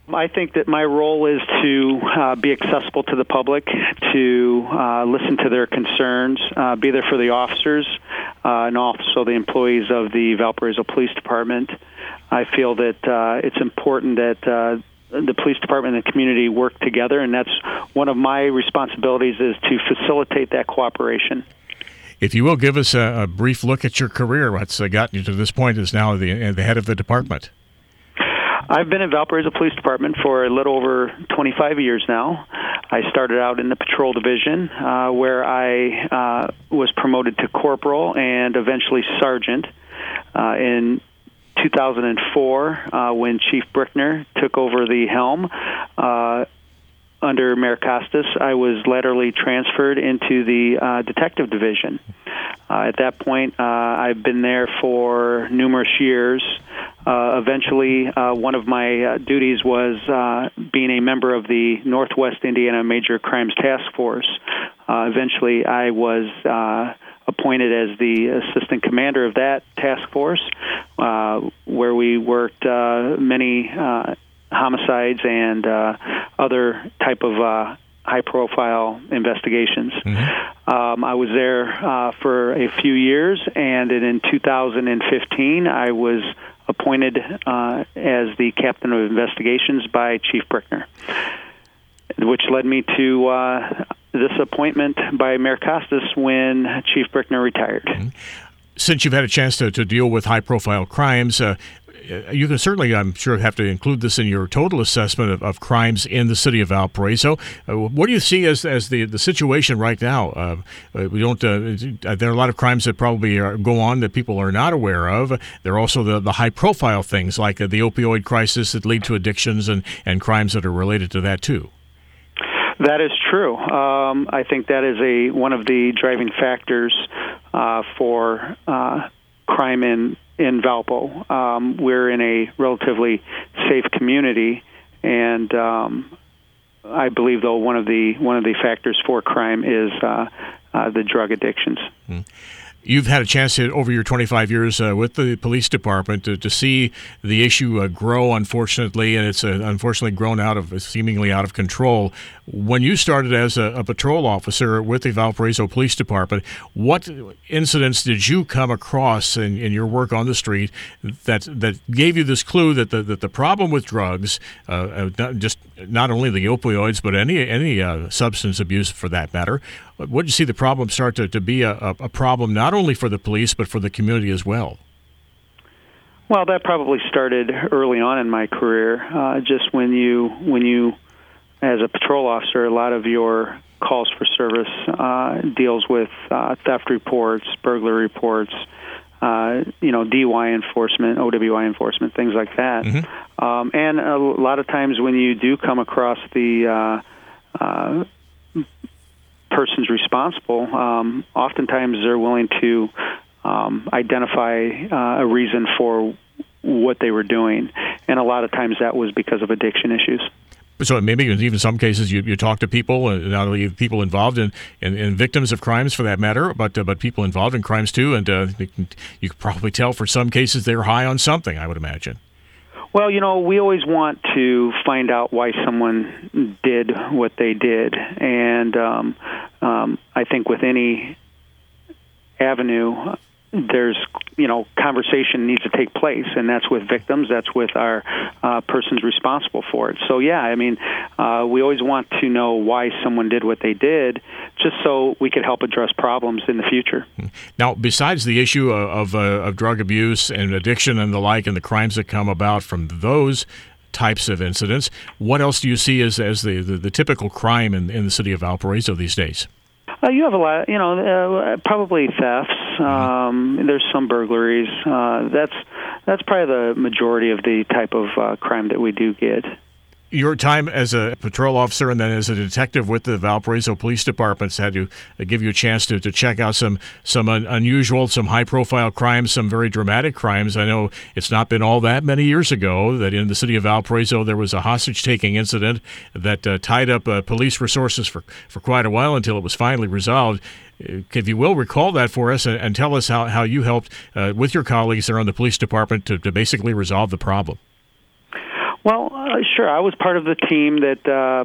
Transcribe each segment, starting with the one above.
I think that my role is to be accessible to the public, to listen to their concerns, be there for the officers, and also the employees of the Valparaiso Police Department. I feel that it's important that the police department and the community work together, and that's one of my responsibilities, is to facilitate that cooperation. If you will, give us a brief look at your career. What's gotten you to this point as now the head of the department? I've been in Valparaiso Police Department for a little over 25 years now. I started out in the patrol division, where I was promoted to corporal and eventually sergeant. In 2004, when Chief Brickner took over the helm under Mayor Costas, I was laterally transferred into the detective division. At that point, I've been there for numerous years. Eventually, one of my duties was being a member of the Northwest Indiana Major Crimes Task Force. Eventually, I was appointed as the assistant commander of that task force, where we worked many homicides and other type of high-profile investigations. Mm-hmm. I was there for a few years, and in 2015, I was appointed as the captain of investigations by Chief Brickner, which led me to this appointment by Mayor Costas when Chief Brickner retired. Mm-hmm. Since you've had a chance to deal with high-profile crimes, you can certainly, I'm sure, have to include this in your total assessment of crimes in the city of Valparaiso. What do you see as the situation right now? We don't. There are a lot of crimes that probably go on that people are not aware of. There are also the high-profile things like the opioid crisis that lead to addictions and crimes that are related to that too. That is true. I think that is one of the driving factors for crime in Valpo. We're in a relatively safe community, and I believe, though, one of the factors for crime is the drug addictions. Mm. You've had a chance to, over your 25 years with the police department, to see the issue grow, unfortunately, and it's unfortunately grown seemingly out of control. When you started as a patrol officer with the Valparaiso Police Department, what incidents did you come across in your work on the street that gave you this clue that the problem with drugs, not only the opioids, but any substance abuse for that matter, what did you see the problem start to be a problem not only for the police but for the community as well? Well, that probably started early on in my career. Just when you, as a patrol officer, a lot of your calls for service deals with theft reports, burglary reports, DUI enforcement, OWI enforcement, things like that. Mm-hmm. And a lot of times when you do come across the persons responsible, oftentimes they're willing to identify a reason for what they were doing, and a lot of times that was because of addiction issues. So maybe even some cases you talk to people, not only people involved in victims of crimes for that matter, but people involved in crimes too, and you can probably tell for some cases they're high on something, I would imagine. Well, we always want to find out why someone did what they did, and I think with any avenue, there's conversation needs to take place, and that's with victims, that's with our persons responsible for it. So yeah, I mean, we always want to know why someone did what they did, just so we could help address problems in the future. Now, besides the issue of drug abuse and addiction and the like, and the crimes that come about from those types of incidents, what else do you see as the typical crime in the city of Valparaiso these days? You have a lot, probably thefts. There's some burglaries. That's probably the majority of the type of crime that we do get. Your time as a patrol officer and then as a detective with the Valparaiso Police Department had to give you a chance to check out some unusual, some high-profile crimes, some very dramatic crimes. I know it's not been all that many years ago that in the city of Valparaiso there was a hostage-taking incident that tied up police resources for quite a while until it was finally resolved. If you will, recall that for us and tell us how you helped with your colleagues there on the police department to basically resolve the problem. Well, sure. I was part of the team that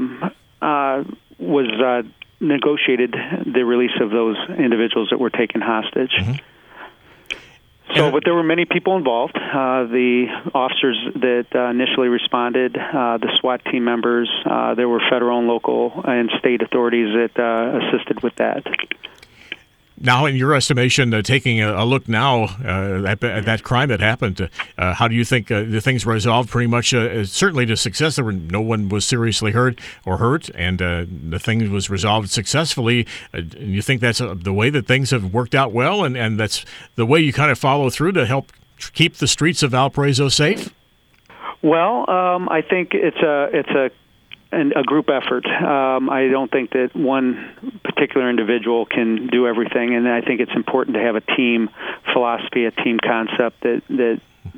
was negotiated the release of those individuals that were taken hostage. Mm-hmm. So, but there were many people involved. The officers that initially responded, the SWAT team members, there were federal and local and state authorities that assisted with that. Now, in your estimation, taking a look now at that crime that happened, how do you think the things resolved? Pretty much, certainly to success. No one was seriously hurt, and the thing was resolved successfully. You think that's the way that things have worked out well, and that's the way you kind of follow through to help keep the streets of Valparaiso safe? Well, I think it's a group effort. I don't think that one particular individual can do everything, and I think it's important to have a team philosophy, a team concept that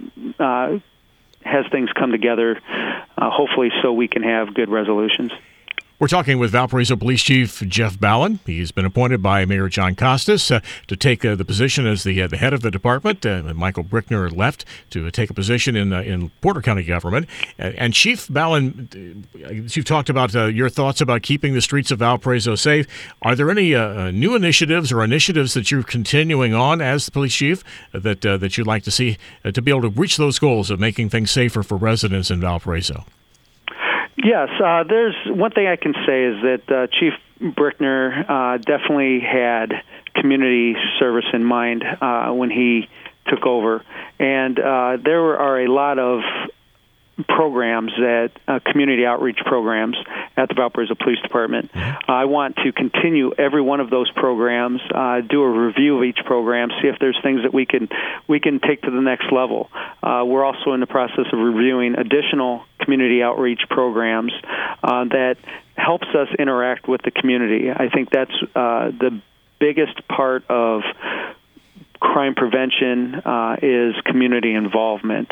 has things come together, hopefully so we can have good resolutions. We're talking with Valparaiso Police Chief Jeff Ballin. He's been appointed by Mayor John Costas to take the position as the head of the department. Michael Brickner left to take a position in Porter County government. And Chief Ballin, you've talked about your thoughts about keeping the streets of Valparaiso safe. Are there any new initiatives or initiatives that you're continuing on as the police chief that you'd like to see to be able to reach those goals of making things safer for residents in Valparaiso? Yes, there's one thing I can say is that Chief Brickner definitely had community service in mind when he took over, and there are a lot of programs that community outreach programs at the Valparaiso Police Department. I want to continue every one of those programs, do a review of each program, see if there's things that we can take to the next level. We're also in the process of reviewing additional community outreach programs that helps us interact with the community. I think that's the biggest part of crime prevention is community involvement.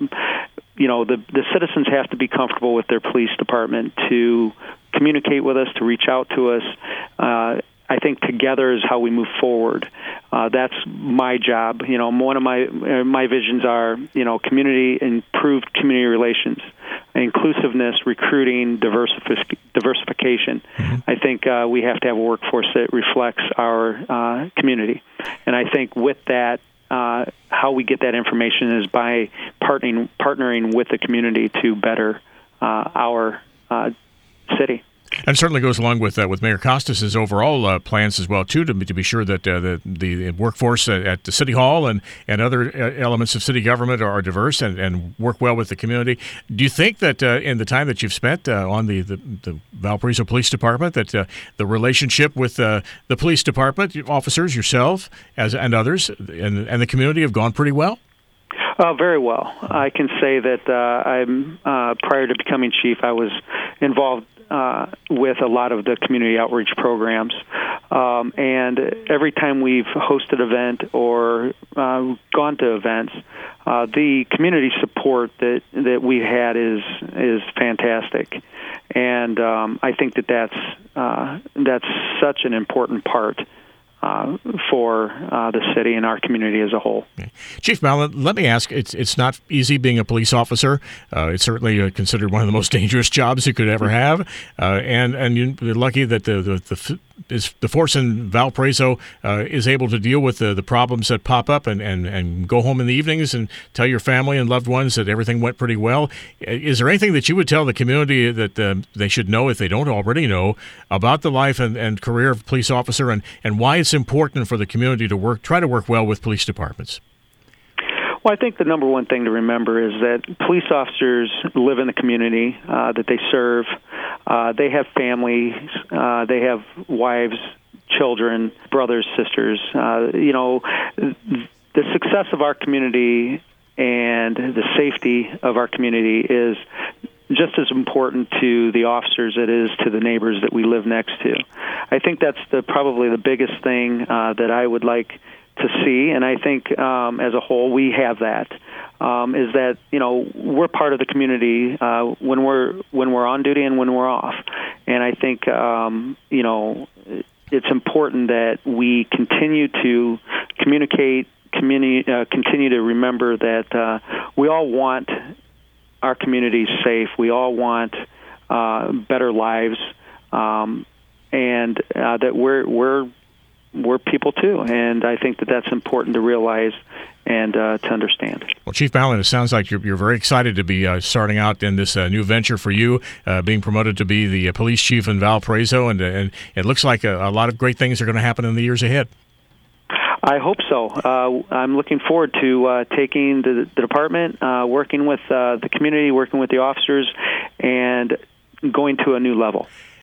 The citizens have to be comfortable with their police department to communicate with us, to reach out to us. I think together is how we move forward. That's my job. One of my visions are, improved community relations, inclusiveness, recruiting, diversification. Mm-hmm. I think we have to have a workforce that reflects our community. And I think with that, how we get that information is by partnering with the community to better our city. And certainly goes along with Mayor Costas's overall plans as well, too, to be sure that the workforce at the City Hall and other elements of city government are diverse and work well with the community. Do you think that in the time that you've spent on the Valparaiso Police Department, that the relationship with the police department, officers, yourself, and others, and the community have gone pretty well? Very well. I can say that I'm prior to becoming chief, I was involved with a lot of the community outreach programs. And every time we've hosted an event or gone to events, the community support that we had is fantastic. And I think that's such an important part for the city and our community as a whole. Okay. Chief Ballin, let me ask, it's not easy being a police officer. It's certainly considered one of the most dangerous jobs you could ever have. And you're lucky that the force in Valparaiso is able to deal with the problems that pop up and go home in the evenings and tell your family and loved ones that everything went pretty well. Is there anything that you would tell the community that they should know, if they don't already know, about the life and career of a police officer and why it's important for the community to try to work well with police departments? Well, I think the number one thing to remember is that police officers live in the community that they serve. They have families. They have wives, children, brothers, sisters. The success of our community and the safety of our community is just as important to the officers as it is to the neighbors that we live next to. I think that's probably the biggest thing that I would like to see, and I think as a whole we have that. Is that we're part of the community when we're on duty and when we're off, and I think it's important that we continue to communicate, continue to remember that we all want our communities safe. We all want better lives, and that we're people too. And I think that that's important to realize and to understand. Well, Chief Ballin, it sounds like you're very excited to be starting out in this new venture for you, being promoted to be the police chief in Valparaiso, and it looks like a lot of great things are going to happen in the years ahead. I hope so. I'm looking forward to taking the department, working with the community, working with the officers, and going to a new level.